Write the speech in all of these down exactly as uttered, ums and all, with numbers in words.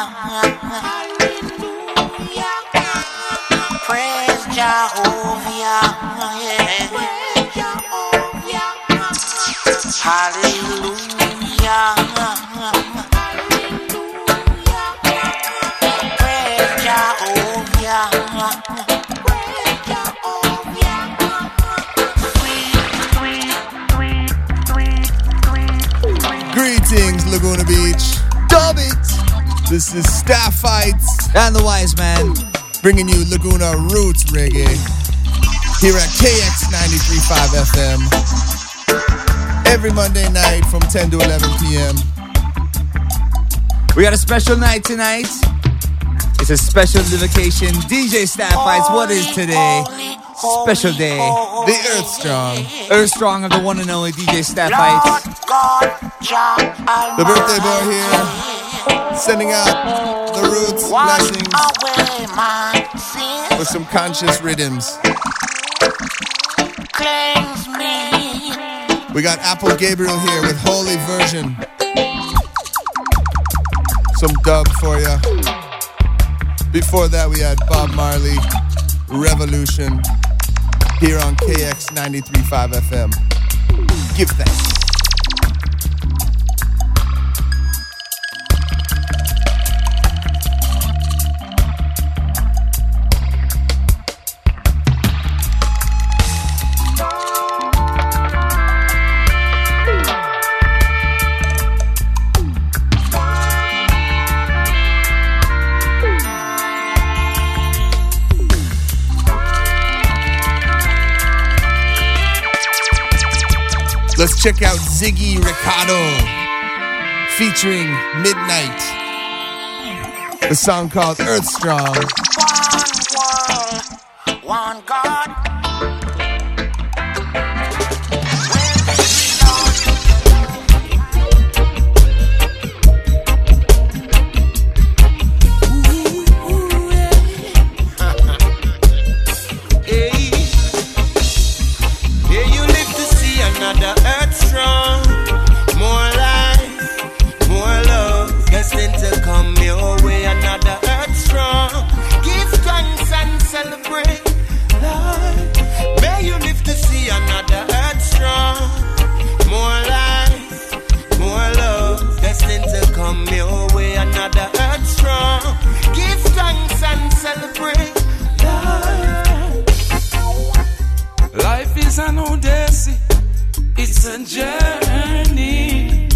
Praise Jehovah. Hallelujah. Praise Jehovah. Greetings, Laguna Beach. Dub it! This is Staff Fights and the Wise Man, bringing you Laguna Roots Reggae here at K X ninety-three point five F M every Monday night from ten to eleven p.m. We got a special night tonight. It's a special dedication. D J Staff Fights. What is today? Special day. The Earth Strong. Earth Strong of the one and only D J Staff Fights. The birthday boy here, sending out the roots blessings with some conscious rhythms. We got Apple Gabriel here with Holy Version. Some dub for ya. Before that we had Bob Marley, Revolution, here on K X ninety-three point five F M. Give thanks. Let's check out Ziggy Ricardo featuring Midnight. The song called Earth Strong. One world, one God. An Odyssey, it's a journey.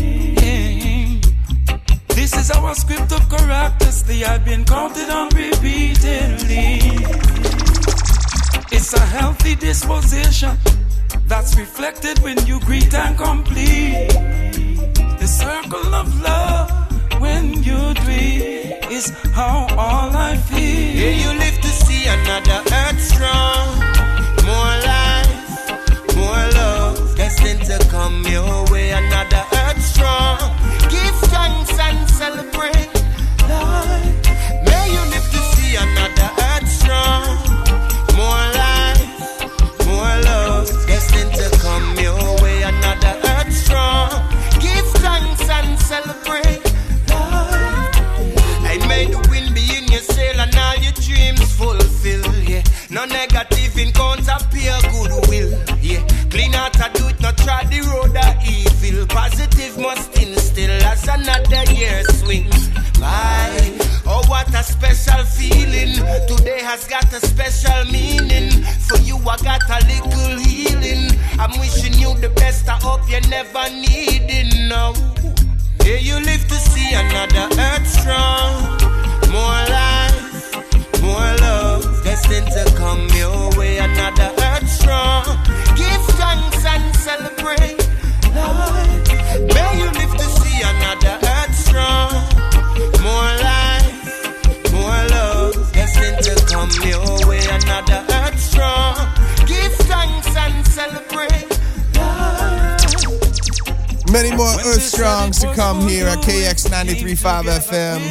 This is our script of characters, they have been counted on repeatedly. It's a healthy disposition that's reflected when you greet and complete. The circle of love when you dream is how all I feel. Yeah, you live to see another earth strong. More life, more love, destined to come your way. Another earth strong. Give thanks and celebrate life. May you live to see another earth strong. More life, more love, destined to come your way. Another earth strong. Give thanks and celebrate life. I made the wind be in your sail and all your dreams fulfill. Yeah, no negative encounter, pure goodwill. Yeah, clean out and do it, not try the road of evil. Positive must instill as another year swings by. Oh, what a special feeling. Today has got a special meaning. For you I got a little healing. I'm wishing you the best, I hope you never need it now. Yeah, you live to see another earth strong. More life, more love, destined to come your way. Another earth strong. Give thanks and celebrate life. May you live to see another earth strong. More life, more love, destined to come your way. Another earth strong. Give thanks and celebrate life. Many more Earth Strongs to come here at K X ninety-three point five F M.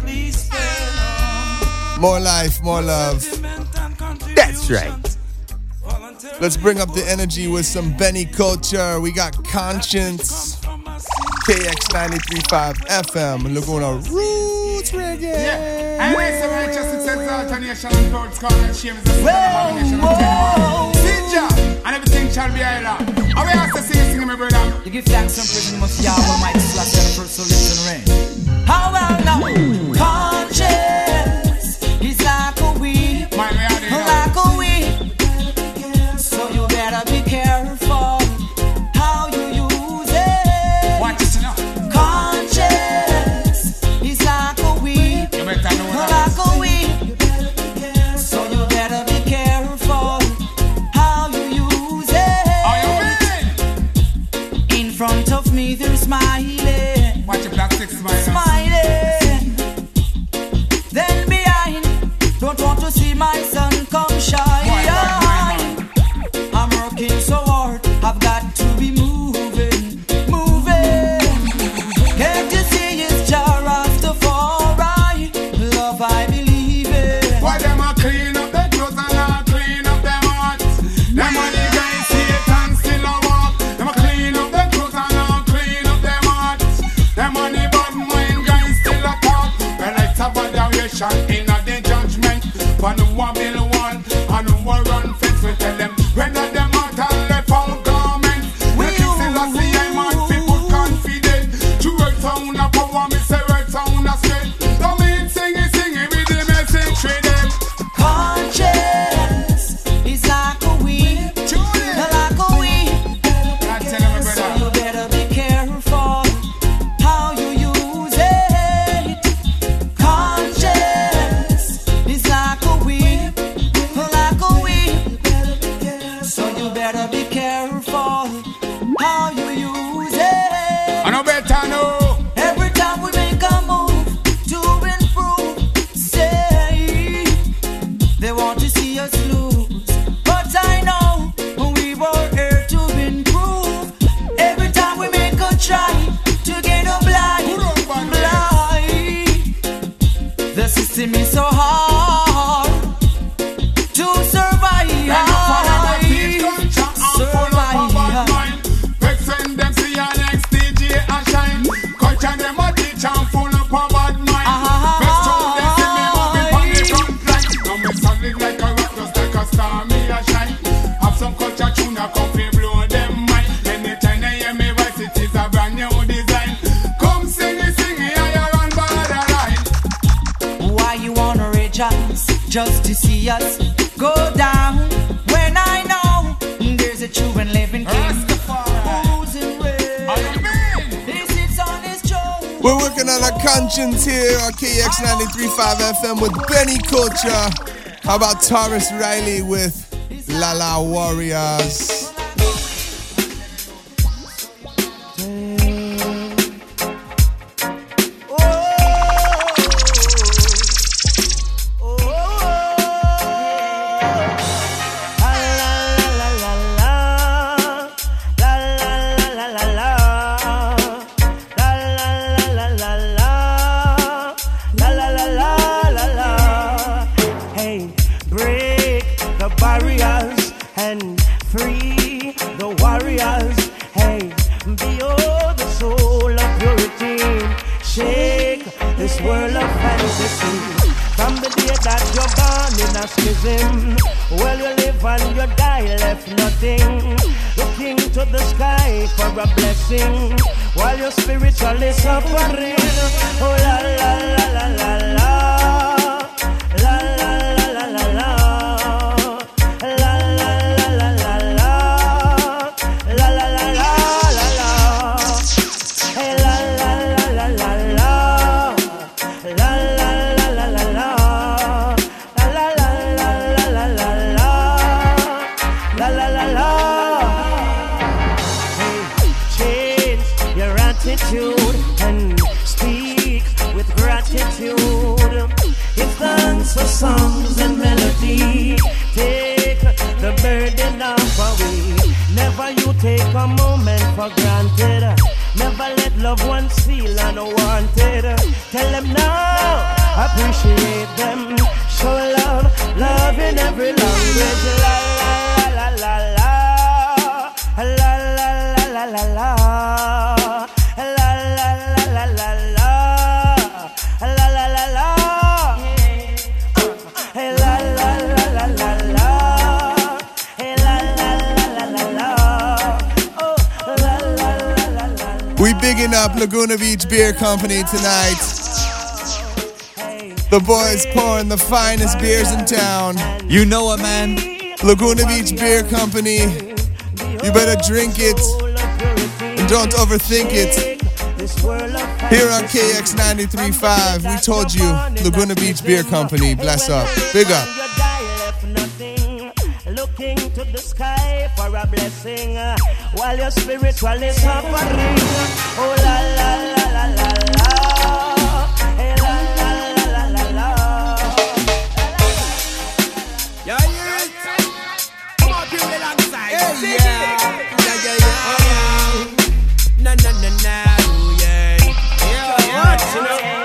More life, more love. That's right. Let's bring up the energy with some Benny culture. We got Conscience. K X ninety-three point five F M. Laguna Roots Roots reggae. Yeah. And we say righteousness exalt a nation and proud scorn and shame is a sin of abomination and terrible. Sinja, and everything shall be island. And we ask to sing, sing, my brother. You give thanks and praise to the most Yahweh, mighty Celestial, the first who lives and reign. How well now? Conscience is like a weed, like a weed. So you better be careful how you use it. Watch it now. Conscience is like a weed, like a weed. So you better be careful how you use it. In front of me they're smiling. Watch your black six smiling. Smiling. Then behind, don't want to see my son come shine. I'm working so hard, I've got to be moving, moving. Can't you see it's Rastafari? Love I believe in. Why them a clean up their clothes and a clean up their hearts? Them a the guys Satan still a walk. Them a clean up their clothes and a clean up their hearts. Them a the bad mind guys still a talk. Well, it's a valuation in a the judgment. But who a build wall and who a run fence, we tell them whether them out and left out garment. We still a see I'm on people confident. To earth sound a power, me say earth sound a strength. Don't mean sing it, sing it with the message with them. Conscience is like a weed, like a weed. I tell them, my So brother. you better be careful how you use it. Conscience is like a weed, like a weed. So you better be careful how you use it. I know better know. Every time we make a move to improve, say they want to see us lose, but I know we were here to improve. Every time we make a try to get a blind, blind. The system is so hard to survive. Survive. Vexing them see our next D J and shine. Culture them a teach and full up a bad mind. Vex through them see me moving on the front line. Now me solid like a rock, just like a star me a shine. Have some culture tune a come fi blow them mind. Anytime they hear me voice, it is a brand new design. Come sing it, sing it, and you run borderline. Why you wanna rejoice just to see us go down? When I know there's a true and living king who's in reign. He sits on his throne. We're working on our conscience here on K X ninety-three point five F M with Benny Culture. How about Taurus Riley with Lala Warriors? Hey, break the barriers and free the warriors. Hey, behold the soul of purity. Shake this world of fantasy. From the day that you're born in a schism, well, you live and you die, left nothing. Looking to the sky for a blessing, while you're spiritually suffering. Oh, la, la, la, la, la, la. La, la, la, la, la, la. La, la, la, la, la, la. La, la, la, la, la, la. Hey, la, la, la, la, la, la. La, la, la, la, la, la. La, la, la, la, la, la, la. La, la, la, la. Hey, change your attitude and speak with gratitude. Give thanks for songs and melody. Take the burden off away. Never you take a moment for granted. Never let loved ones feel unwanted. Tell them now, appreciate them. Show love, love in every language. La la la la la la la la la la la la la la la la la la la la We bigging up Laguna Beach Beer Company tonight. The boys pouring the finest beers in town. You know what, man? Laguna Beach Beer Company. You better drink it and don't overthink it. Here on K X ninety-three point five, we told you, Laguna Beach Beer Company. Bless up. Big up. Looking to the sky for a blessing uh, while your spiritually suffering. Oh la la la la la la. Hey la la la la la la. Yeah, yeah. Come on, bring it alongside. Yeah, yeah, yeah, yeah, yeah. Na na na na, yeah, yeah,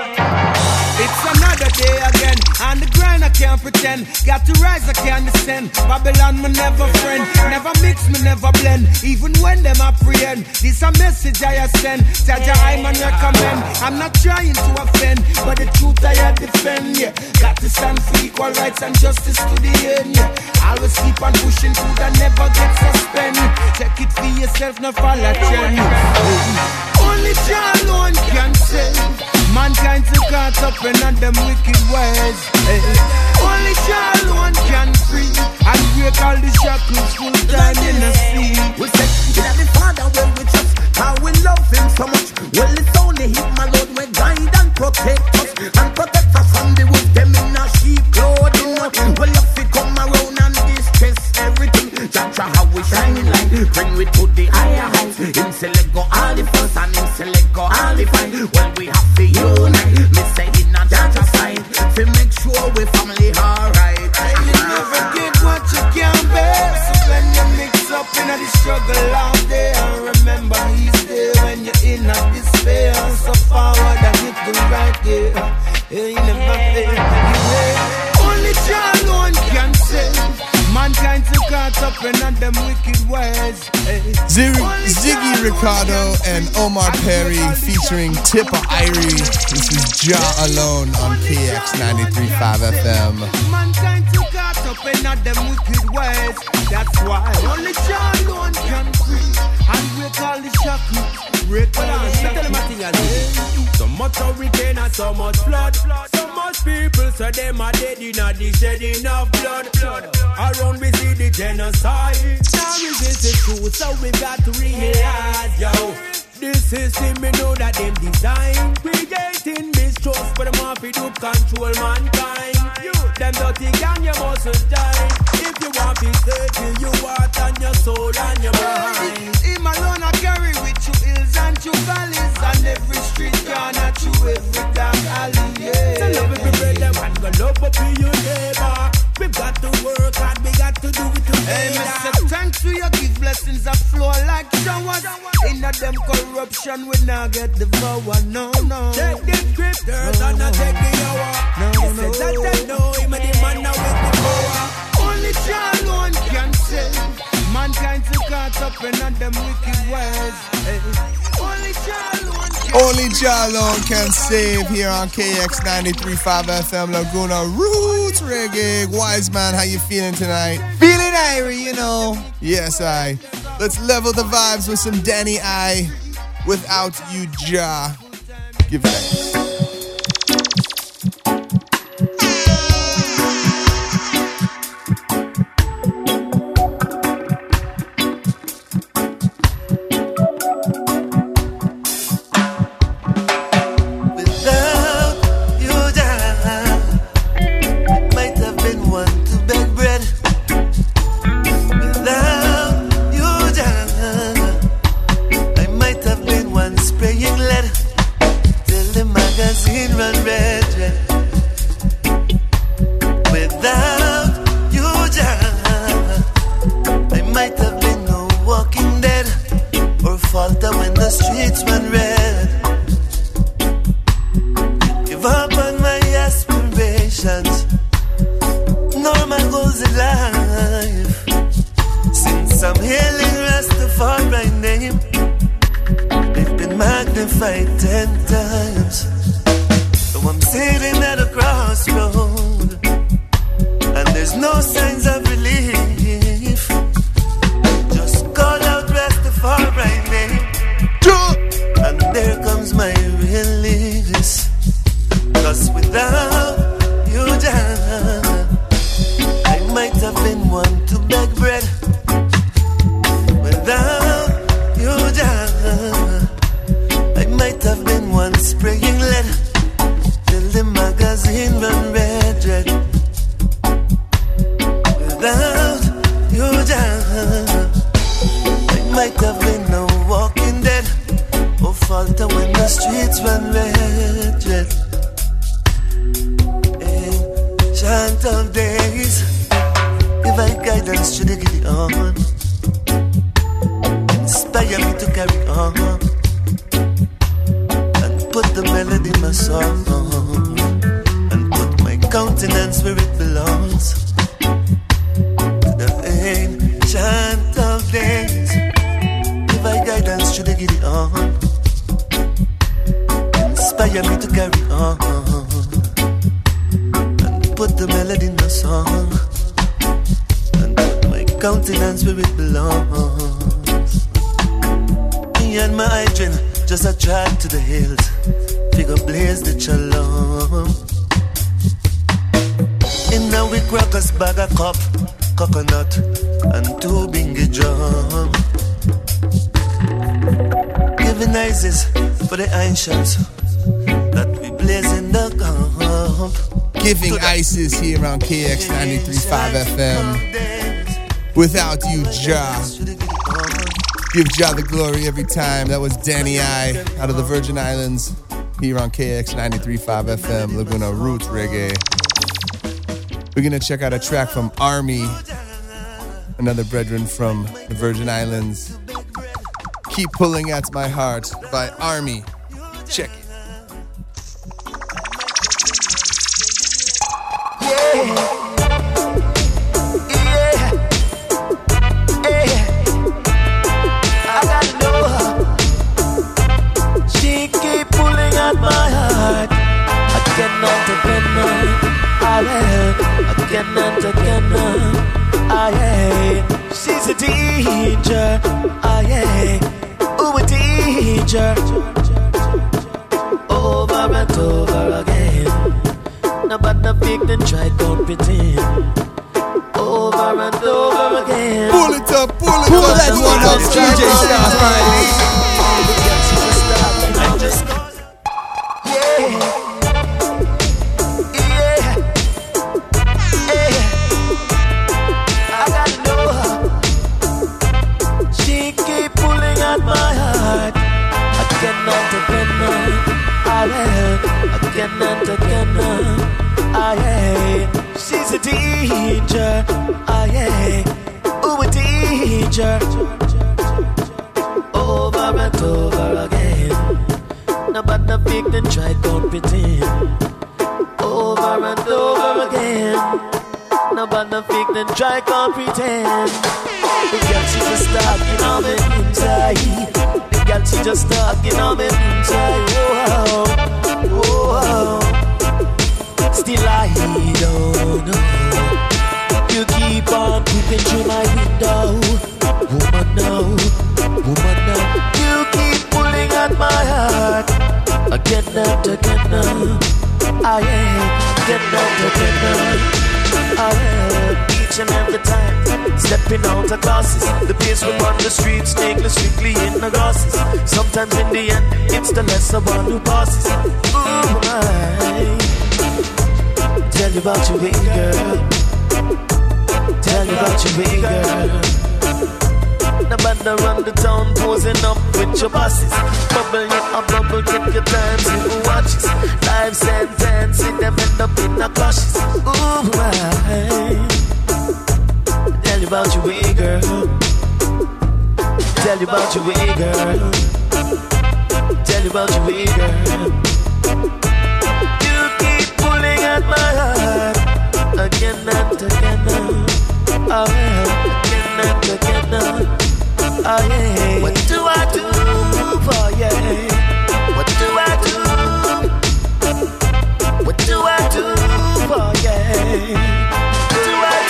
yeah. It's another day again. On the grind I can't pretend. Got to rise I can't descend. Babylon me never friend. Never mix me never blend. Even when them apprehend. This a message I send. Jaja I man recommend. I'm not trying to offend, but the truth I defend. Yeah, got to stand for equal rights and justice to the end. Yeah, always keep on pushing through that never get suspended. Check it for yourself, no follow trend. Only Jah alone can save mankind to caught up in all them wicked ways. Hey. Only Jah alone can free and break all the shackles full time in the sea. We say, that the Father will we trust, how we love Him so much. Well, it's only Him alone will guide and protect us, and protect us from the wolf, them in a sheep clothing. Well, if we come around and distress everything, Jah try how we shining light, bring we to the higher heights. Him select go all the first and Him select go all the fine. Well, we have to unite, me say in a Jah side, to make sure we family alright. You never get what you can't bear, so when you mix up in the struggle out there, remember He's there when you're in a despair. So forward and hit the right gear. He never fail. Only Jah alone can save mankind to caught up in all them wicked ways. Z- Ziggy Ricardo and Omar Perry featuring Tippa Irie. This is Jah Alone on K X ninety-three point five F M. Mankind to caught up in all them wicked ways. That's why only Jah alone can free and break all the shackles. Break all the shackles. So much hurricane and so much flood. So much people so them are dead in a the shedding of blood. Around we see the genocide. Now resist the truth, so we got to realize, yo, this system we know that them design, creating mistrust for the mafia to control mankind. You, them dirty gang, you mustn't die. If you want to search your heart and your soul and your mind. Him alone I carry with you hills and you valleys, and every street corner, through every damn alley. Yeah. So love every brother and go love up to your neighbor. We got to work hard, we got to do it together. Hey, Mister Thanks to you, give blessings that flow like showers. In a them corruption, we not get the power, no, no. Take the scriptures no, and not take the hour. No, no, no. That they know him and the man now with the power. Only Jah alone can save mankind to caught up in all them wicked ways. Hey. Only Jah alone can Only Jah alone can save here on K X ninety-three point five F M Laguna Roots Reggae. Wise man, how you feeling tonight? Feeling irie, you know. Yes, I. Let's level the vibes with some Danny I. Without You, Jah. Give thanks. Without you, Jah, I might have been one to beg bread. Without you, Jah, I might have been one spraying lead till the magazine run red, red. Without you, Jah, I might have been a walking dead, or falter when the streets run red, red. Ancient of days, give I guidance to the Gideon, inspire me to carry on, and put the melody in my song, and put my countenance where it belongs. The ancient of days, give I guidance to the Gideon, inspire me to carry on, and put the melody in my song, and put my countenance where it belongs. Me and my hydrant, just a drive to the hills, figure blaze the shalom. In a week rockers bag a cup, coconut, and two bingy drum. Giving ices for the ancients that we blaze in the camp. Giving ices here on K X ninety-three point five F M. Without you, Jah. Give Jah the glory every time. That was Danny I out of the Virgin Islands here on K X ninety-three point five F M, Laguna Roots Reggae. We're going to check out a track from Army, another brethren from the Virgin Islands. Keep Pulling at My Heart by Army. Check it. Yeah. Again and again, aye, she's a teacher, aye, ooh, a teacher, over and over again. Nobody big then try to pretend. Over and over again. Pull it up, pull it pull up, that pull one it up, up, D J Starfight. Again and again, aye, she's a teacher, aye, ooh, a teacher, over and over again. Nobody big then try to pretend. Over and over again. Nobody big then try to pretend. The girl she just talking on me inside. The girl she just talking on me inside. Whoa. Oh, still I don't know. You keep on peeping through my window. Woman now, woman now. You keep pulling at my heart. Again and again now. I am again and again now. I am each and every time. Stepping out of classes. The pace we on the streets, nameless strictly in the grasses. Sometimes in the end, it's the lesser one who passes. Ooh, my. Tell you about your way, girl. Tell you about your way, girl. Nobody run the town posing up with your bosses. Bubble you up, bubble, get your dancing watches. Live sentence, see them end up in the clashes. Ooh, my. Tell you about your way, girl. Tell you about your way, girl. Tell you about your way, girl. You keep pulling at my heart. Again and again. Oh, again and again. Oh, yeah. What do I do for you? What do I do? What do I do for you? What do I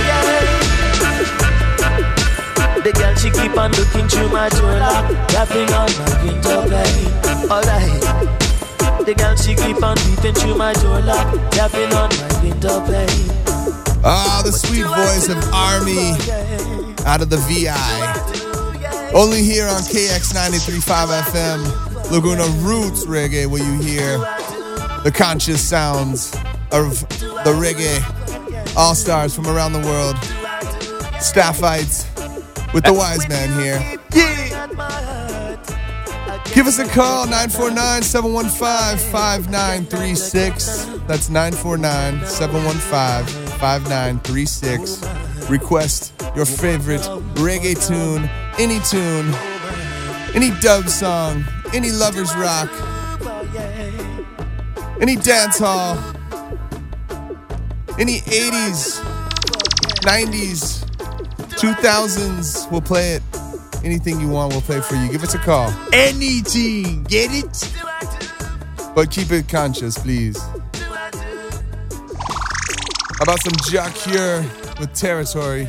do, yeah? The girl, she keep on looking through my door lock, tapping on my window pane. Alright, The girl she keep on beating through my door lock, tapping on my window pane. Ah, the sweet voice of Army out of the V I. Only here on K X ninety-three point five F M, Laguna Roots Reggae, where you hear the conscious sounds of the reggae all-stars from around the world. Staffites with the wise man here. Yeah. Give us a call, nine four nine, seven one five, five nine three six. That's nine four nine, seven one five, five nine three six. Request your favorite reggae tune, any tune, any dub song, any lovers rock, any dance hall, any eighties, nineties, two thousands, we'll play it. Anything you want, we'll play for you. Give us a call. Anything, get it? But keep it conscious, please. How about some Jah Cure with Territory?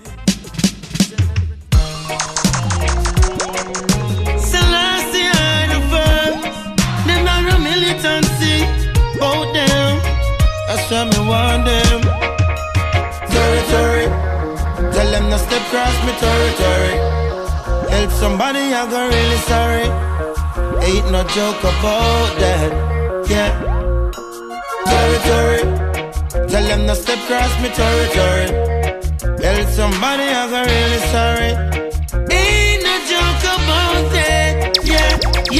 Selassie I the first. Them not a militancy. Both them. That's why me want them. Territory. Tell them not step cross me territory. Help somebody, I go really sorry. Ain't no joke about that. Yeah. Territory. Tell them no step cross me territory. Help somebody, I go really sorry. Ain't no joke about that. Yeah,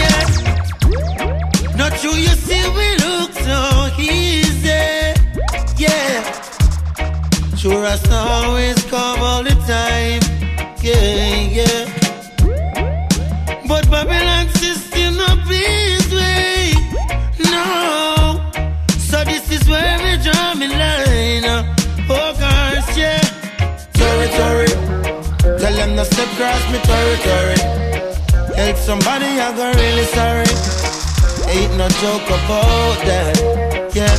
yeah. Not true, you see we look so easy. Yeah. Sure as always come all the time. Yeah, yeah. But Babylon system no please way. No. So this is where we draw me line. Oh gosh, yeah. Territory. Tell them no step cross me territory. Help somebody, I go really sorry. Ain't no joke about that. Yeah.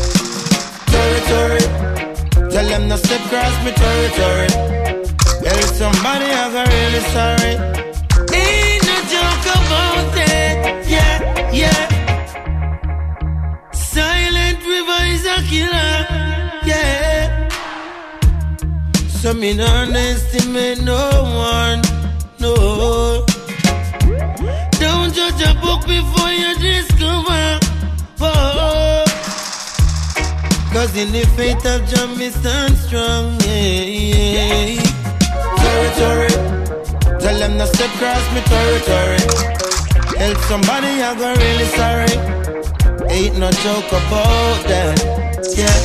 Territory. Tell them no step cross me territory. Help somebody, I go really sorry. Joke about it, yeah, yeah. Silent river is a killer, yeah. So me no underestimate no one, no. Don't judge a book before you discover, oh. Cause in the faith of Jah me stand strong, yeah, yeah. Territory. Tell them no step cross me territory. Help somebody, I go really sorry. Ain't no joke about that. Yeah.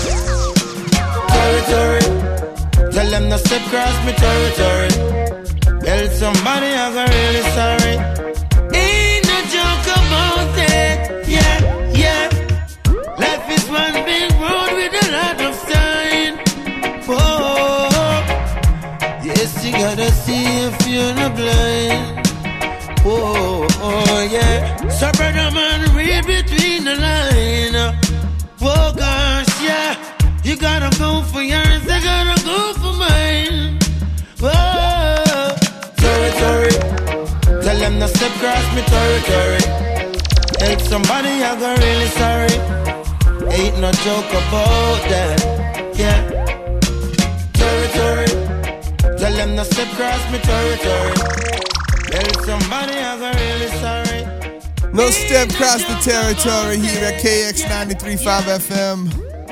Territory. Tell them no step cross me territory. Help somebody, I go really sorry. Ain't no joke about that. Yeah, yeah. Life is one big road with a lot of sign. Oh. Yes, you gotta see if you're not blind. Oh, oh, yeah. So, brother man, read between the lines. Oh, gosh, yeah. You gotta go for yours, I gotta go for mine. Oh, territory. Tell them no step cross me territory. Help somebody, I go really sorry. Ain't no joke about that. Yeah. Territory. Tell them no step cross me territory. Help somebody, I go really sorry. No step cross the territory here at K X ninety-three point five F M.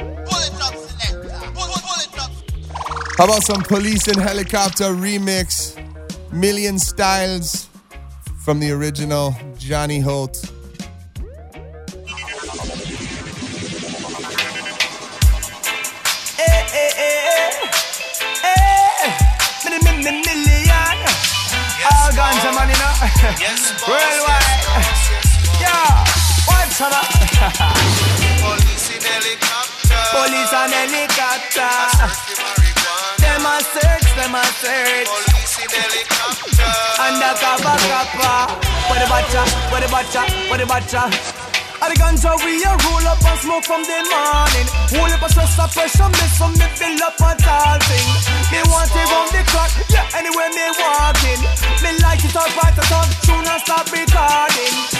How about some Police and Helicopter remix? Million Styles from the original Johnny Holt. Hey, hey, hey, hey. Million. All guns are money now. Worldwide. Yeah. What's up? Police in helicopter. Police and helicopter. Them a search, them a search. Police in helicopter. Undercover copper. What the butcher, what the butcher, what the butcher. All the guns are we a roll up and smoke from the morning. Hold up a stress of pressure, miss from me build up a tall thing. Me want it round the clock, yeah, anywhere me walking. Me like it all right, I talk soon and stop recording. So me big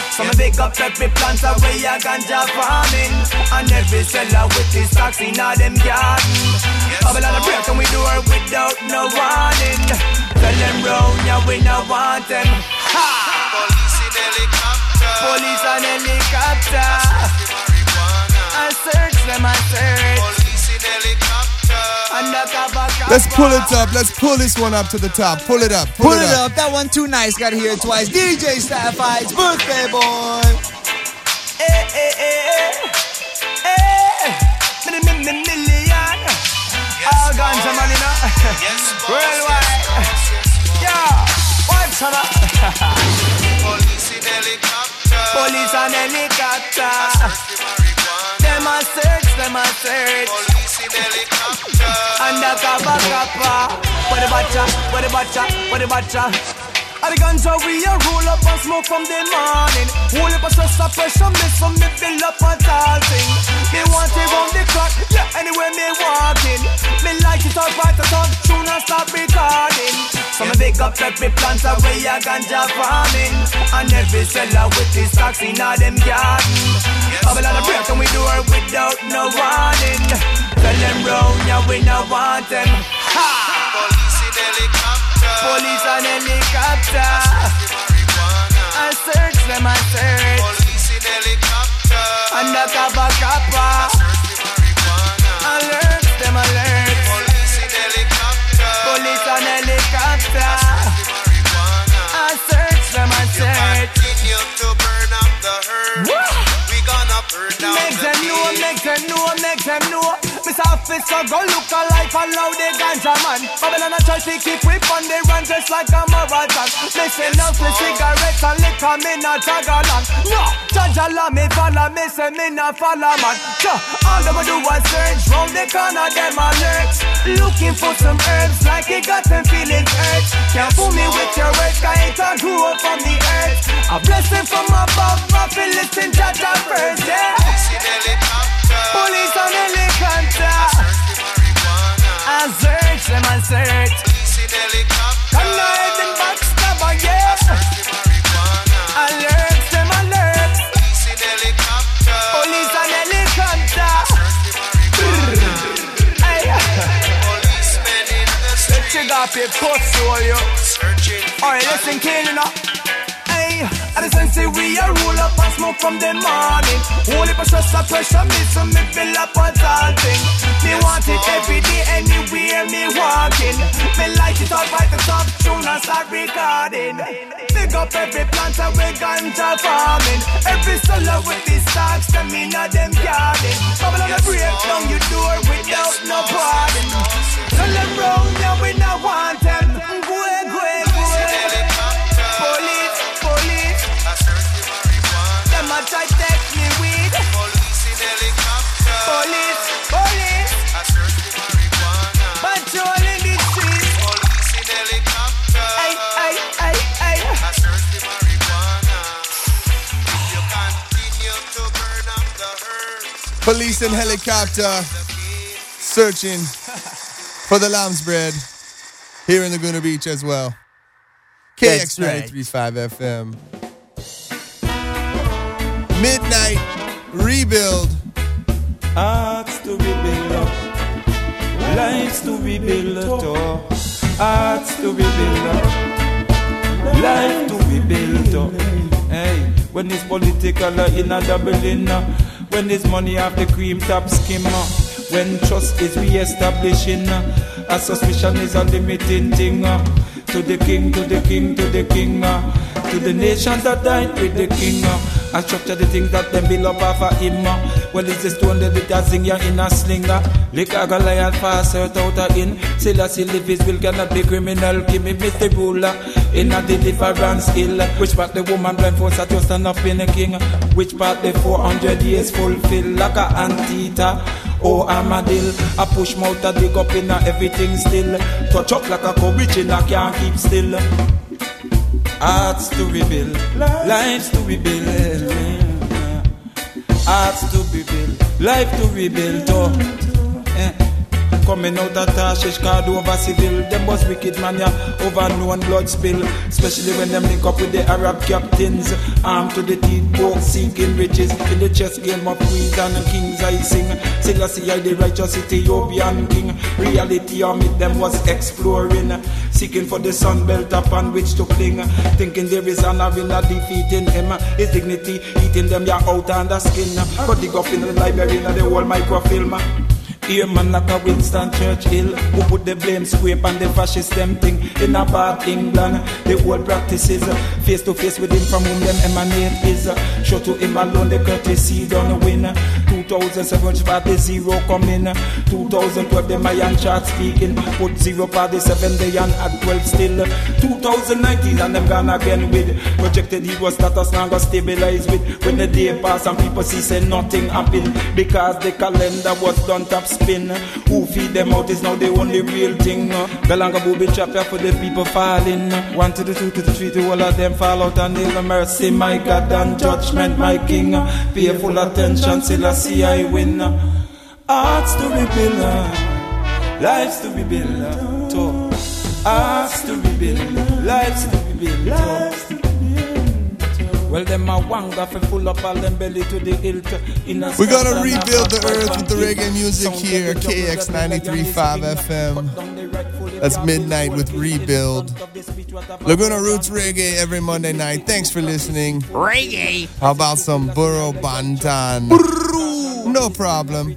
big up every planter where you ganja farming. And every seller with his stocks in all them garden. Babylon a break and we do it without no warning. Tell them round, yeah, we no want them. Ha! Police in helicopter. Police on helicopter. I search them, I search. Police in helicopter. Undercover. Let's pull it up. Let's pull this one up to the top. Pull it up. Pull, Pull it, it up. up. That one too nice. Got to hear it twice. D J Sapphires, birthday boy. Hey, hey, hey, hey. Million, million. All guns are money now. Worldwide. Yeah. What's up? Police in helicopter. Police on helicopter. Them a search, them a search. Police in helicopter. Undercover copper. What the batcha, what the batcha, what the batcha. All the ganja we a roll up and smoke from the morning. Hold up a stress of pressure, miss from me fill up a tall thing. Me want it round the clock, yeah, anywhere me walking. Me like it all right, I talk tune and stop recording. So me big up every planter where you ganja farming. And every seller with his stocks in all them garden. Babylon a break and we do it without no warning. Tell them round, yeah, we no want them. Ha! Police in helicopter. Police on helicopter. I search them, I search. Police in helicopter. Undercover copper. Alert them, alert. Police in helicopter. Police on helicopter. I search them, I search. Continue to burn up the herd. We gonna burn down. Make them know, make them know, make them know. Miss Officer go look alike, follow the ganja man. Babylon a try to keep whip on the run just like a marathon. Listen up to cigarettes and liquor, me not tag along. No, Jajala me follow, me say me not follow man. So, all them a do was search, round the corner them a lurch. Looking for some herbs like it got them feeling hurt. Can't fool me with your words, cause it all grew up from the earth. A blessing from above, my listen Jaja first, yeah. Police on helicopter. I search them, I search. Come now, head them backstabber, yeah. Alert them, alert. Police on helicopter. Hey. Let's check out your post for you. Alright, listen, killing up. At the sense we a roll up and smoke from the morning. Holy for stress and pressure, me so me fill up a tall thing. Me want it every day, anywhere me walking. Me like it all right, the top tune and start recording. Big up every planter with ganja farming. Every solar with these stocks, them in a them garden. Babylon a break down your door without no pardon. Tell them round, yeah, we not want them. Go ahead, go ahead, go ahead. Police, police. Them a try take me weed. Police in helicopter. Police, police. Patrolling the streets. Police in helicopter. Ay, ay, ay, ay. You continue to burn up the herd. Police in helicopter searching for the lamb's bread here in Laguna Beach as well. K X ninety-three point five F M. Midnight Rebuild. Hearts to be built up, lives to be built up, hearts to be built up, life to be built up. Hey, when it's political in a doubling, when it's money off the cream top skimmer, when trust is re-establishing, a suspicion is a limiting thing. To the king, to the king, to the king, uh, to the nation that died with the king. Uh, I structure the things that them build up off of him. Uh, well, it's the stone that it a sing ya in a slinger. Lick a Goliath pass out out a in. Still I see live his will cannot be criminal. Give me Mister Ruler in a deliverance hill. Which part the woman blindfold sat to stand up in the king? Which part the four hundred years fulfill like a antita? Oh, I'm a deal. I push mouth a dig up in a everything still. Touch up like a courage and I can't keep still. Hearts to rebuild, lives to rebuild. Hearts to rebuild, life to rebuild. Oh, yeah. coming out of Tarshish, Cordova, Seville. Them was wicked man, yeah, overknown blood spill. Especially when them link up with the Arab captains, armed to the teeth, both seeking riches. In the chess game of queens and kings I sing. Selassie I the righteous Ethiopian king. Reality on it them was exploring, seeking for the sun belt upon which to cling. Thinking there is honor in a defeating him. His dignity eating them ya out under skin. But dig up in the library in the whole microfilm. Here man like a Winston Churchill, who put the blame scrape on the fascist them thing in a bad England. The old practices face to face with him from whom them emanate is. Show to him alone the courtesy don't win. two thousand seven for the zero come in. two thousand twelve the Mayan chart speaking. Put zero for the seven day and at twelve still. two thousand nineteen and them gone again with projected ego status now go stabilize with. When the day pass and people see say nothing happen because the calendar was done top spin. Who feed them out is now the only real thing. Belanga booby chop ya for the people falling. One to the two to the three to all of them fall out and need mercy. My God and judgment, my King. Pay full attention till I see I win. Hearts to rebuild, lives to be built. Hearts to rebuild, lives to be built. Well, them a wanga for full up all them belly to the hilt. We gotta rebuild the earth with the reggae music here, K X ninety-three point five F M. That's Midnight with Rebuild. Laguna Roots Reggae every Monday night. Thanks for listening. Reggae. How about some Burro Bantan? No problem.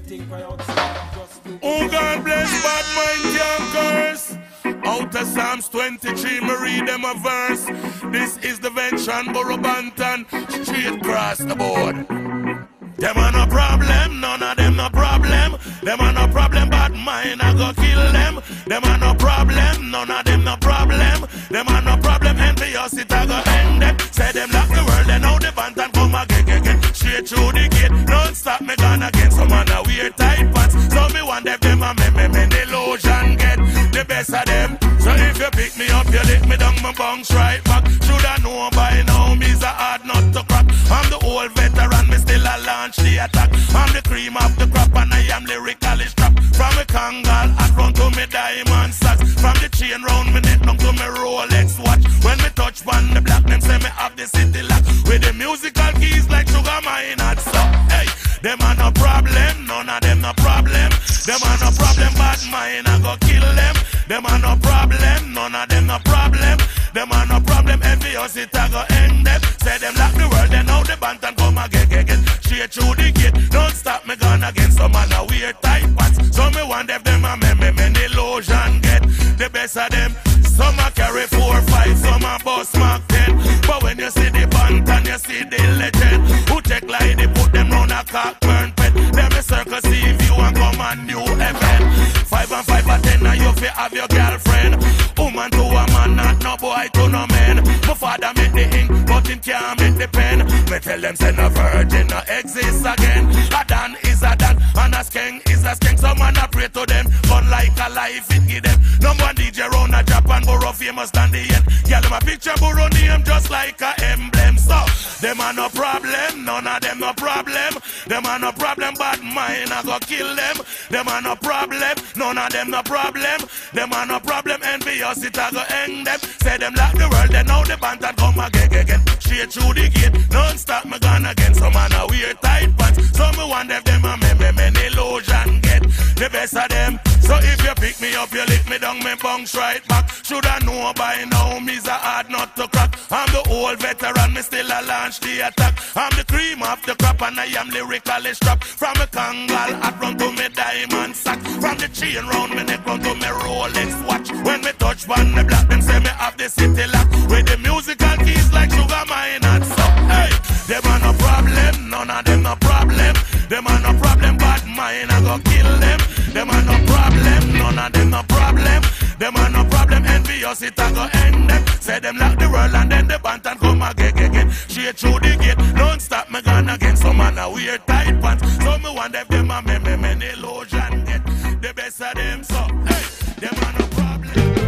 Oh, God bless bad mind can't curse. Out of Psalms twenty-three, me read them a verse. This is the Vention Burro Bantan, straight across the board. Them are no problem, none of them no problem. Them are no problem, bad mind I go kill them. Them are no problem, none of them no problem. Them are no problem, envious it I go end them. Say them lock the world, then now the Bantan come again, again. Straight through the gate, don't stop me gone again. Some man a weird tight pants, so me want them, them a me, me, me, the lotion get the best of them. So if you pick me up, you lick me down, my bounce right back. Shoulda know by now, me's a hard nut to crack. I'm the old veteran, me still a launch the attack. I'm the cream of the crop and I am lyrically strapped. From a Kangal, I run to me diamond socks. From the chain round me neck, down to me Rolex watch. When me touch on the black, them say me have the city lock. With the musical keys like sugar mine had so. Hey, them are no problem, none of them no problem. Them are no problem, bad mind I go kill them. Them are no problem, none of them no problem. Them are no problem, envious it I go end them. Say them lock the world, then now the Bantan come again, again. Straight through the gate, don't stop me gone again. Some man a weird tight pants, so me want them, them a me, me, me, the lotion get the best of them. Some a carry four, five, some a bust mark ten. But when you see the Bantan, you see the legend. Who take like they put them round a cock burn pet. Them a circle see view and come on new heaven. Five and five and ten, and you fi have your girlfriend. Woman to a man, not no boy to no man. My father make the ink, but him can't make the pen. Me tell them say no virgin no exist again. A Dan is a Dan, and a skeng is a skeng. Some man a pray to them, gun like a life it give them. Number one D J round a Japan, Burro famous than the end. Girl them a picture Burro name just like a emblem. So them a no problem, none of them no problem. Them a no problem, bad mind I go kill them. Them a no problem, none of them no problem. Them a no problem, envious it I go end them. Say them lock the world, then now the Bantan come again, again. Straight through the gate, don't stop me gone again. Some man a weird tight pants, so me want them, them a me, me, me, the lotion get the best of them. So if you pick me up, you lick me down, me bounce right back. Shoulda know by now, me's a hard nut to crack. I'm the old veteran, me still a launch the attack. I'm the cream of the crop and I am lyrically strapped. From a Kangal, I run to me diamond sack. From the chain round me neck, run to me Rolex watch. When me touch one, the black, them say me have the city lock. With the musical keys like sugar mine and so. Hey, them are no problem, none of them no problem. Them are no problem, bad mind I go kill them. Them are no problem, none of them no problem. Them are no problem, envious it I go end them. Say them lock the world and then the Bantan come again, again. Straight through the gate, don't stop me gone again. Some man a weird tight pants, so me want them, them a me, me, me, the lotion get the best of them. So, hey, them are no problem.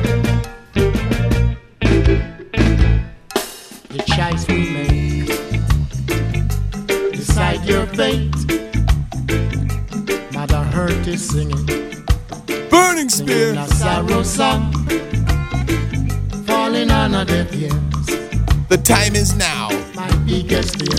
The choice we make, decide your fate. Mother Earth is singing. Spear. A sorrow song falling on a deaf ears. The time is now. My biggest fear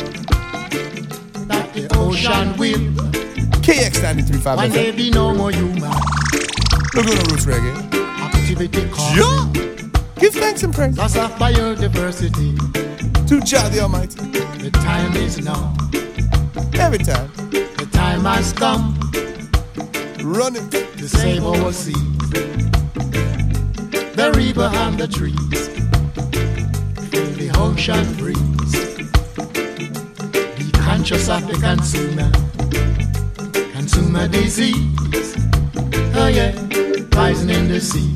that the ocean will K X ninety-three point five one F day M. be no more human. Laguna Roots Reggae. Activity called. Yeah. Give thanks and praise. Loss of biodiversity. To Jah the Almighty. The time is now. Every time. The time has come. Run it. To save our seas. The river and the trees. Feel the ocean breeze. Be conscious of the consumer. Consumer disease. Oh yeah. Rising in the sea.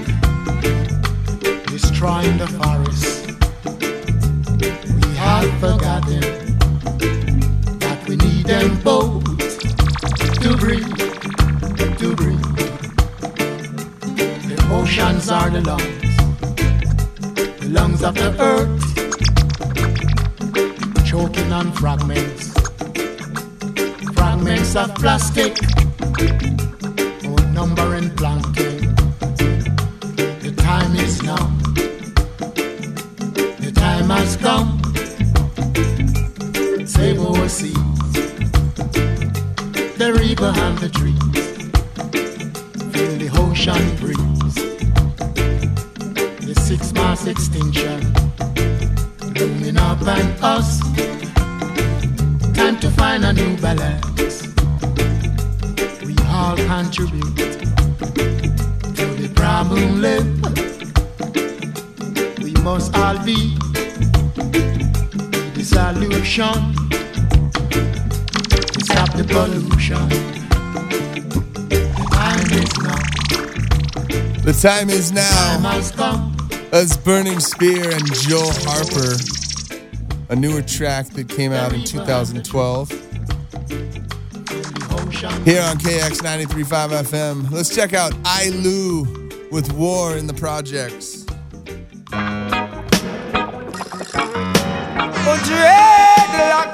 Destroying the forest. We have forgotten that we need them both to breathe, to breathe. The oceans are the lungs, the lungs of the earth, choking on fragments, fragments of plastic, outnumbering plankton. The time is now. The time has come. Save our seas, the river and the trees. Feel the ocean breeze. The six mass extinction looming up on us. Time to find a new balance. We all contribute to the problem live. We must all be the solution. Stop the pollution. The time is now. The time is now. As Burning Spear and Joe Harper, a newer track that came out in two thousand twelve. Here on K X ninety-three point five F M. Let's check out I Lou with War in the Projects. Dreadlock.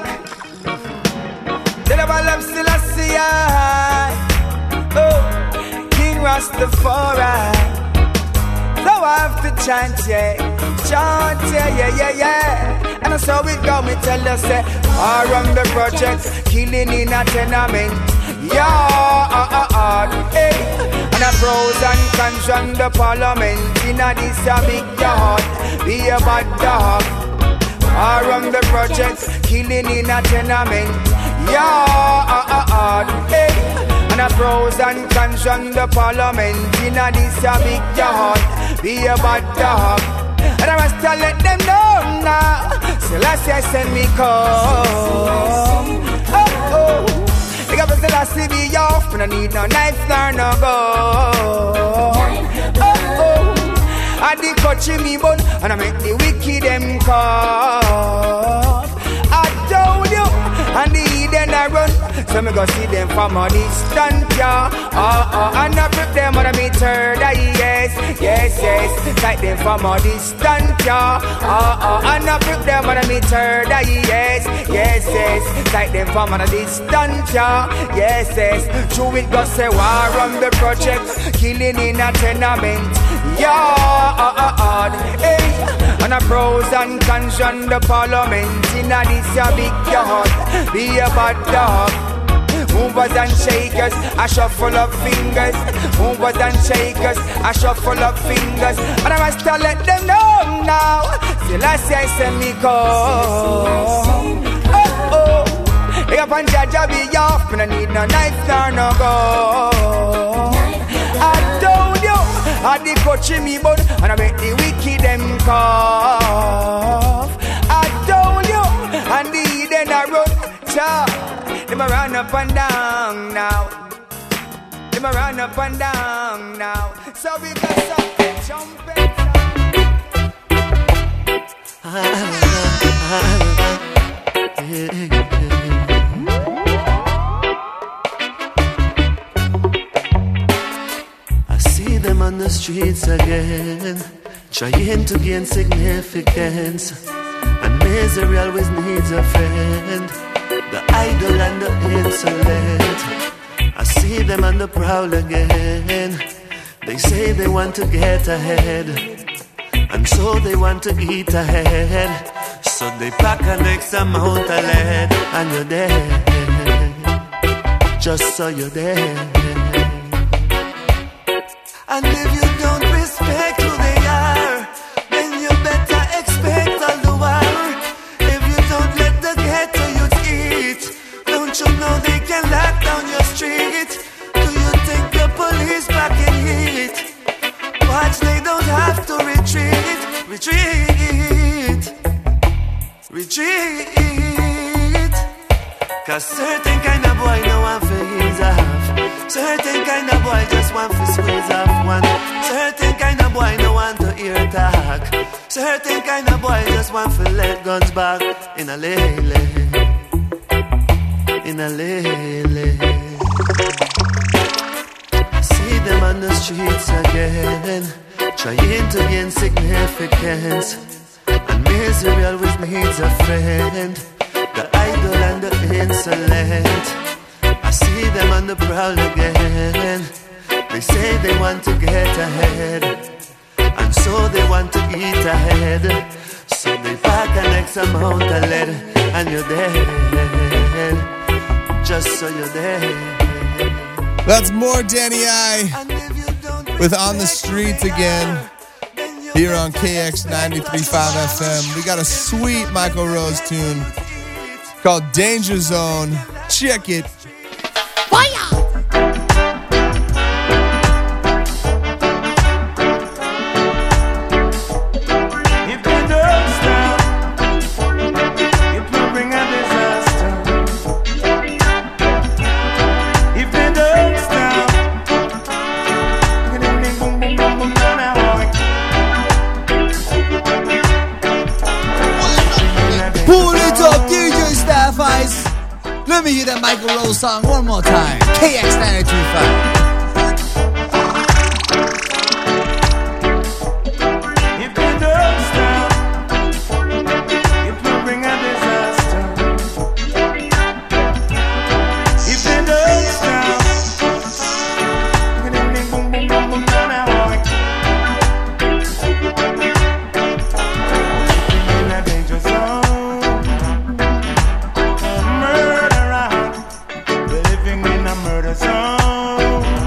Tell about them still I see I. Oh, King Rastafari. So I have to chant, yeah. Chant, yeah, yeah, yeah, yeah. And that's how it go, me tell you, say. I run the project, killing in a tenement. Yeah, uh, uh, uh, hey. And a pros and cons run the parliament. In a this a big yard, be a bad dog. I run the projects, killing in a tenement. Yeah, uh, uh, uh, hey. And a pros and cons run the parliament. In a this a big yard, be a bad dog. And I must tell let them know now. So last year send me come. Oh, oh. They got the last to be off, but I need no knife nor no gun. Oh, oh. I did cut me bun, and I make the wicked them cough. I told you, and the heathen I run, so me go see them from a distance, yeah. Oh, oh, and I flip them on me third eye, yes, yes, yes. Sight them from a distance, yeah. Oh, oh, and I flip them on me third eye, yes, yes, yes. Sight them from a distance, yeah. Yes, yes. True it go say war on the project, killing in a tenement, yeah. Uh, uh, uh, hey. And a pros and cons run the parliament. In a this a big yard, be a bad dog. Movers and shakers, a shuffle of fingers. Movers and shakers, a shuffle of fingers. And I must tell let them know now. Till I say send me come. Oh oh, they up on Jaja be off, and I need no knife nor no gun. I told you, I did coach me bud, and I make the wicked them cough. I told you, and the heathen I run, cha. Them a run up and down now. Them a run up and down now. So we got some jumping. I see them on the streets again, trying to gain significance. And misery always needs a friend, the idle and the insolent. I see them on the prowl again, They say they want to get ahead, and so they want to eat ahead. So they pack an extra amount of lead, and you're dead, just so you're dead. And if you don't respect who they are, then you better expect all the war. If you don't let the ghetto youth eat, don't you know they can lock down your street? Do you think the police back in heat? Watch, they don't have to retreat, retreat, retreat. Cause certain kind of boy no one for ease off. Certain kind of boy just want to squeeze off one. Certain kind of boy no want to hear talk. Certain kind of boy just want to let guns back in a lele, in a lele. See them on the streets again, trying to gain significance. And misery always needs a friend, the idle and the insolent. I see them on the prowl again. They say they want to get ahead, and so they want to eat ahead. So they pack an X amount of lead, and you're dead, just so you're dead. That's more Danny I with On the Streets again here on K X ninety-three point five F M. We got a sweet Michael Rose tune called Danger Zone. Check it. Fire! Let me hear that Michael Rose song one more time. K X ninety-three point five. Murder zone.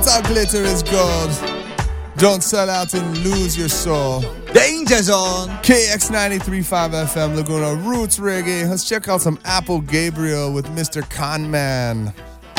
That's how glitter is gold. Don't sell out and lose your soul. Danger Zone. K X ninety-three point five F M, Laguna Roots Reggae. Let's check out some Apple Gabriel with Mister Conman.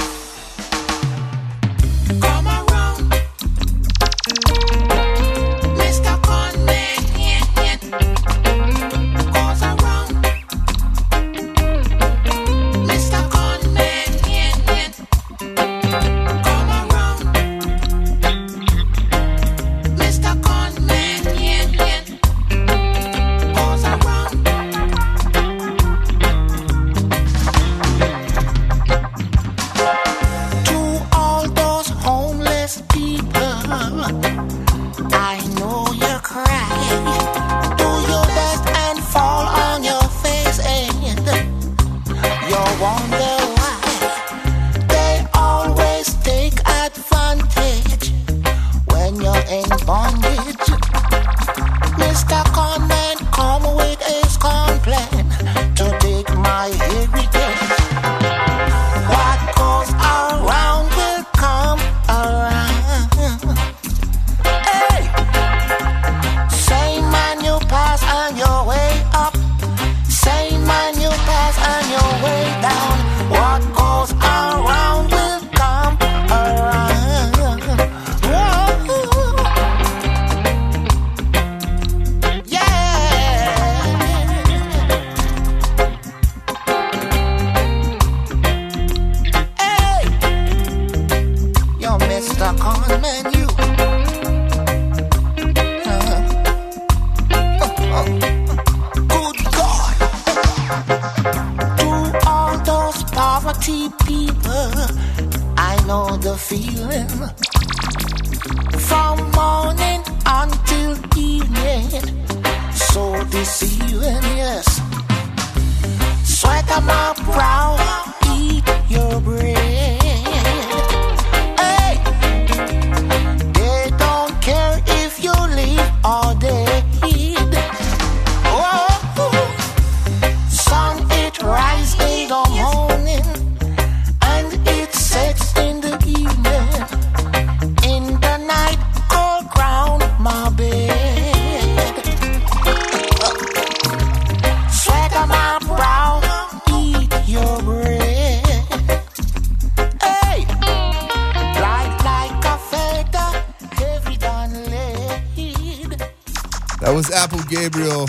Gabriel,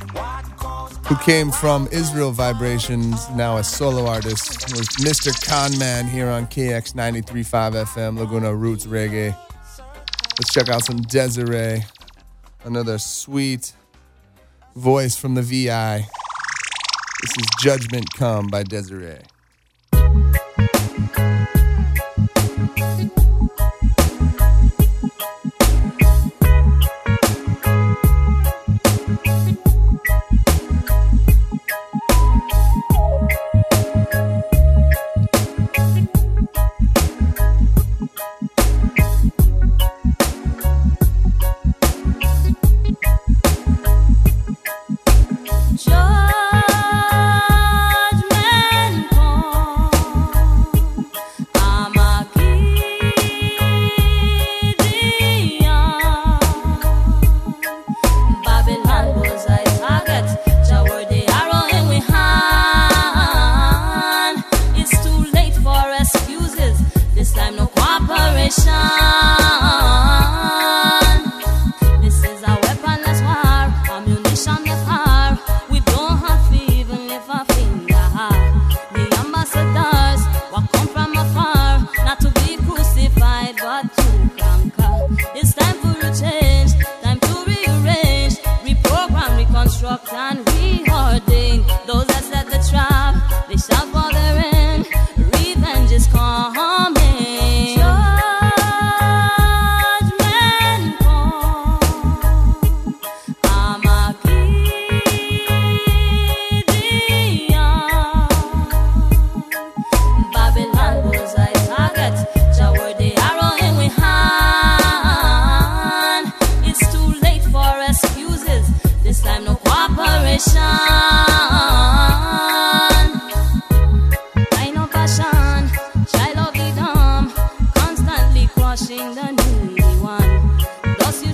who came from Israel Vibrations, now a solo artist, was Mister Conman here on K X ninety-three point five F M, Laguna Roots Reggae. Let's check out some Desiree, another sweet voice from the V I. This is Judgment Come by Desiree.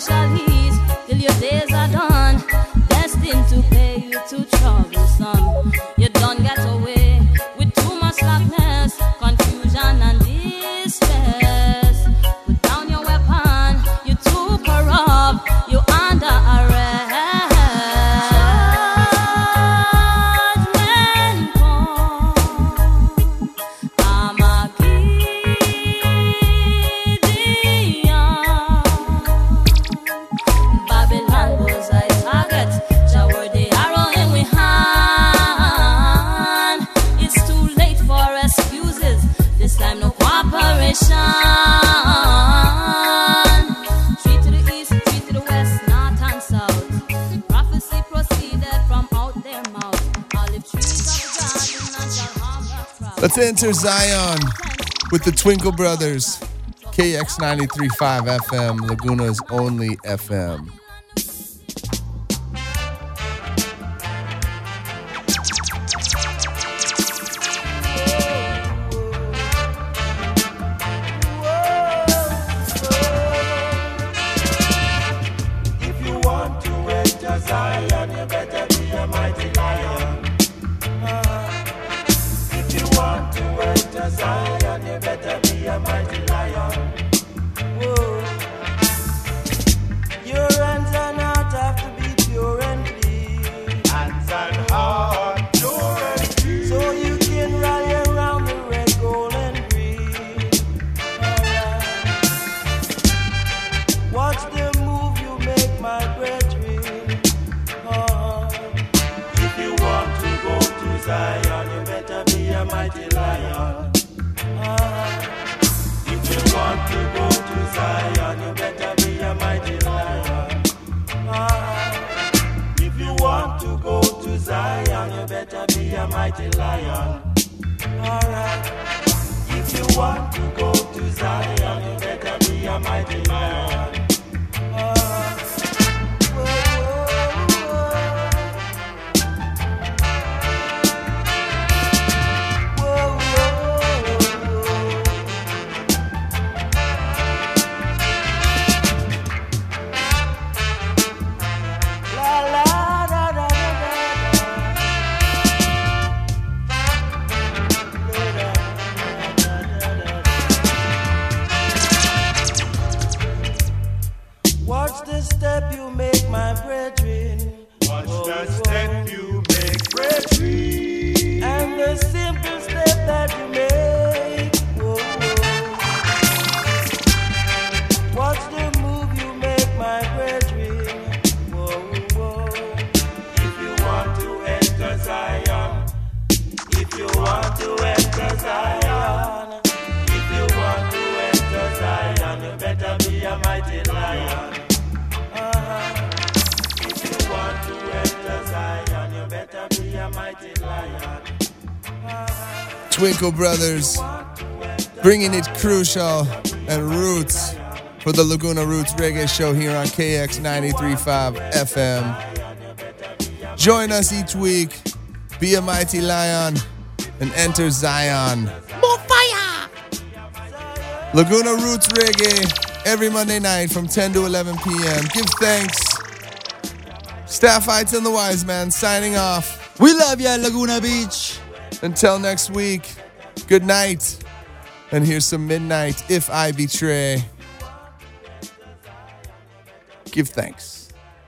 shall ease till your days are done. Destined to pay you to troublesome. You don't get away with too much slackness, confusion and distress. Put down your weapon, you too corrupt, you under arrest. Judgment come, Armageddon. Babylon was I target, Jah were the arrow in we hand. It's too late for excuses, this time no cooperation. Three to the east, three to the west, north and south. Prophecy proceeded from out their mouth. Olive trees of the garden and shall harm the crowd. Let's enter Zion with the Twinkle Brothers. K X ninety-three point five F M, Laguna's only F M. If you want to enter Zion, you better be a mighty lion. Ah. If you want to enter Zion, you better be a mighty lion. Whoa. Your hands and heart have to be pure and clean. Hands and heart, pure and clean. So you can rally around the red, gold, and green. Alright. Watch the move you make, my brethren. Uh-huh. If you want to go to Zion, you better be a mighty lion. Uh-huh. If you want to go to Zion, you better be a mighty lion. Uh-huh. If you want to go to Zion, you better be a mighty lion. Alright. If you want to go to Zion, you better be a mighty lion. Uh-huh. Watch the step you make, my brethren. Watch the step you make, brethren. And the simple step that you make. Whoa, whoa. Watch the move you make, my brethren. Whoa, whoa. If you want to enter Zion, if you want to enter Zion, if you want to enter Zion, you better be a mighty lion. If you want to enter Zion, you better be a mighty lion. Twinkle Brothers, bringing it crucial and roots for the Laguna Roots Reggae Show here on K X ninety-three point five F M. Join us each week, be a mighty lion, and enter Zion. More fire! Laguna Roots Reggae, every Monday night from ten to eleven p.m. Give thanks. Staffites and the Wise Man signing off. We love ya, Laguna Beach. Until next week, good night. And here's some Midnight, If I Betray. Give thanks.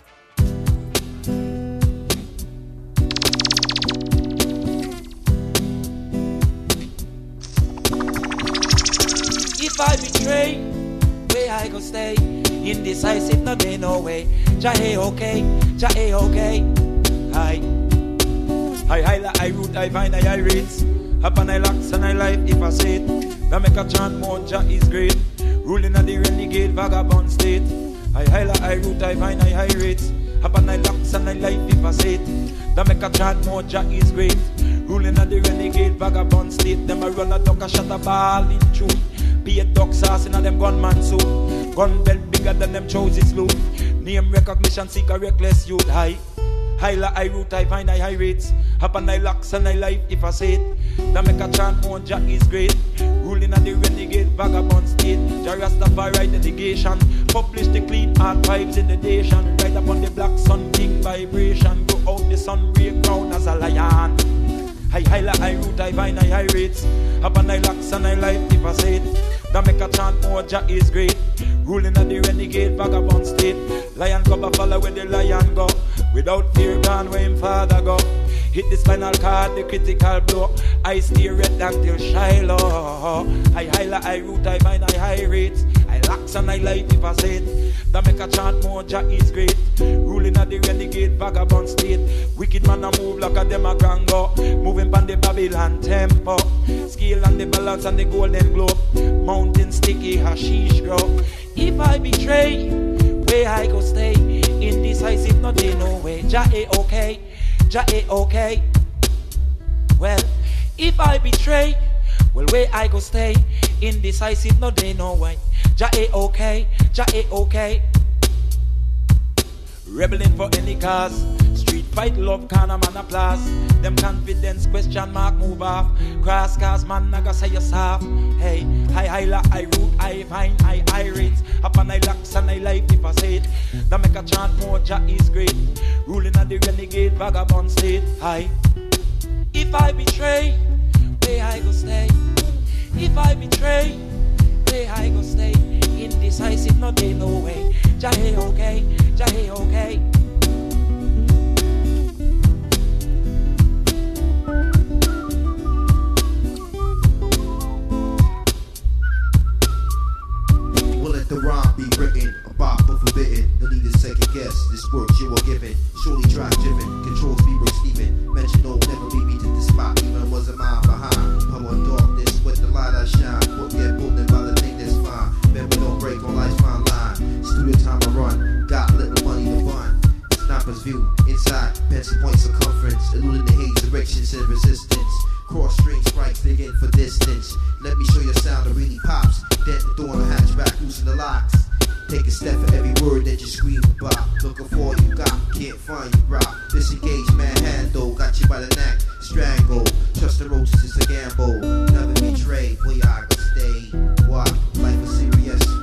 If I betray, where I go stay, indecisive, no day, no way. Jahe okay, Jahe okay. Hi, hi, hi, la, I root, I find, I, I rates. Happen, I locks, and I life if I say it. That make a chant more, Jah is great. Ruling on the renegade, vagabond state. I, hi, la, I root, I find, I, I rates. Happen, I locks, and I life if I say it. That make a chant more, Jah is great. Ruling on the renegade, vagabond state. Them a run a duck, a shot a ball in truth. Be a dog sauce in a them gunman suit. Gun belt bigger than them choices loot. Name recognition seek a reckless youth. High, high la I root I find I high rates. Happen I locks and I life if I say it. That make a chant more Jah is great. Ruling on the renegade vagabond state. Jah Rastafari delegation. Publish the clean hot vibes in the nation. Ride up on the black sun, king vibration. Go out the sun, break crown as a lion. I highla, I root, I vine, I high rates. Up and I locks and I life, if I say it. That make a chant more, Jah is great. Ruling at the renegade, vagabond state. Lion cover follow where the lion go. Without fear, gone where him father go. Hit the spinal cord, the critical blow. I stay red down till Shiloh. I highla, I root, I vine, I high rates. I locks and I life, if I say it. That make a chant more, Jah is great. Ruling at the renegade, vagabond state. Wicked man a move like a dem a grango. Moving pan the Babylon tempo. Scale and the balance and the golden globe. Mountain sticky hashish grow. If I betray, where I go stay. Indecisive, no day, no way. Jah a okay, Jah a okay. Well, if I betray, well where I go stay. Indecisive, no day, no way. Jah a okay, Jah a okay. Rebelling for any cause. Street fight, love, corner man applause. Them confidence, question mark, move off. Cross cars, man, naga say you soft. Hey, I highla, I root, I vine, I irate. Up and I locks and I life if I say it. That make a chant more, Jah is great. Ruling at the renegade, vagabond state. Hi. If I betray, where I go stay. If I betray, where I go stay. Indecisive, no day, no way. Jah hey okay, Jah hey okay. We'll let the rhyme be written, a bop or forbidden. No need to second guess, this work you are given. Surely drive driven, controls be Brooks Steven. Mention no, never beat me to the spot, even I was a mile behind. Power and darkness, with the light I shine. Book get pulled in by the thing that's fine. Man, we don't break on life's fine line. Studio time I run, got little money to run. Sniper's view, inside, pencil point circumference. Eluding the haze, directions and resistance. Cross string strikes, digging for distance. Let me show you a sound that really pops. Dent the door on the hatchback, loosen the locks. Take a step for every word that you scream about. Looking for all you got, can't find you rock. Disengage, manhandle, got you by the neck, strangle. Trust the roaches, it's a gamble. Never betray, where I can stay. What? Life is serious.